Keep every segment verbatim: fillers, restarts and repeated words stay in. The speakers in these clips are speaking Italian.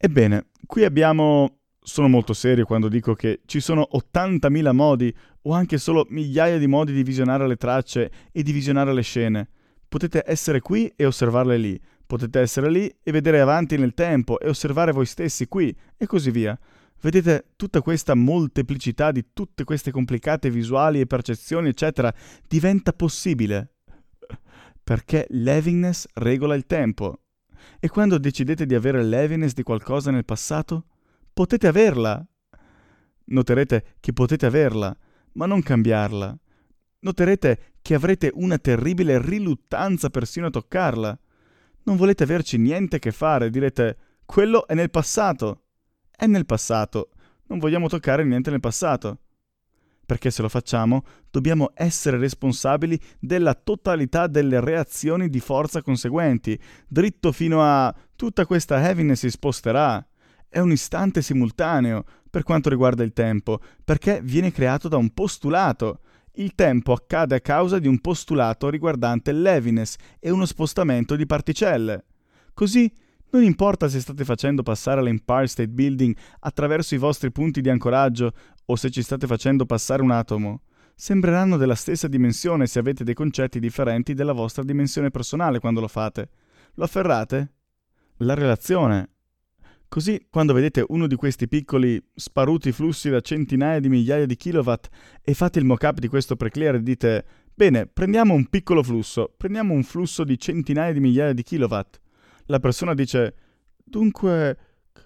Ebbene, qui abbiamo... Sono molto serio quando dico che ci sono ottantamila modi o anche solo migliaia di modi di visionare le tracce e di visionare le scene. Potete essere qui e osservarle lì, potete essere lì e vedere avanti nel tempo e osservare voi stessi qui e così via. Vedete tutta questa molteplicità di tutte queste complicate visuali e percezioni, eccetera, diventa possibile perché l'heaviness regola il tempo. E quando decidete di avere l'heaviness di qualcosa nel passato, potete averla. Noterete che potete averla, ma non cambiarla. Noterete che avrete una terribile riluttanza persino a toccarla. Non volete averci niente a che fare, direte, quello è nel passato. È nel passato. Non vogliamo toccare niente nel passato. Perché se lo facciamo, dobbiamo essere responsabili della totalità delle reazioni di forza conseguenti, dritto fino a tutta questa heaviness si sposterà. È un istante simultaneo per quanto riguarda il tempo, perché viene creato da un postulato. Il tempo accade a causa di un postulato riguardante l'heaviness e uno spostamento di particelle. Così non importa se state facendo passare l'Empire State Building attraverso i vostri punti di ancoraggio o se ci state facendo passare un atomo, sembreranno della stessa dimensione se avete dei concetti differenti della vostra dimensione personale quando lo fate. Lo afferrate? La relazione. Così, quando vedete uno di questi piccoli sparuti flussi da centinaia di migliaia di kilowatt e fate il mock-up di questo preclear e dite «Bene, prendiamo un piccolo flusso, prendiamo un flusso di centinaia di migliaia di kilowatt». La persona dice «Dunque...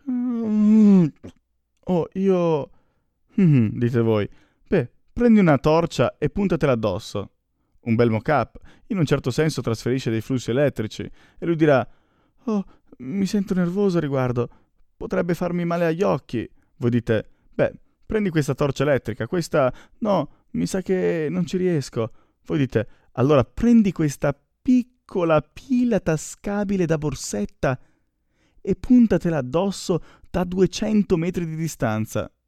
oh, io...» dite voi «Beh, prendi una torcia e puntatela addosso». Un bel mock-up, in un certo senso trasferisce dei flussi elettrici e lui dirà «Oh, mi sento nervoso a riguardo». Potrebbe farmi male agli occhi. Voi dite, beh, prendi questa torcia elettrica, questa... no, mi sa che non ci riesco. Voi dite, allora prendi questa piccola pila tascabile da borsetta e puntatela addosso da duecento metri di distanza.